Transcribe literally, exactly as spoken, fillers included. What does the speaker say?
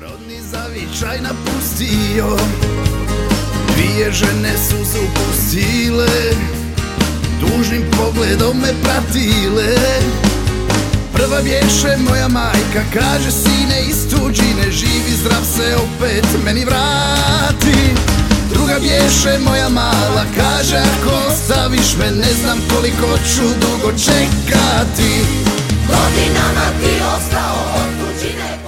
Rodni zavičaj napustio, dvije žene su se upustile, tužnim pogledom me pratile. Prva bješe moja majka, kaže sine iz tuđine, živi zdrav se opet meni vrati. Druga bješe moja mala, kaže ako ostaviš me ne znam koliko ću dugo čekati. Godinama ti ostao od tuđine.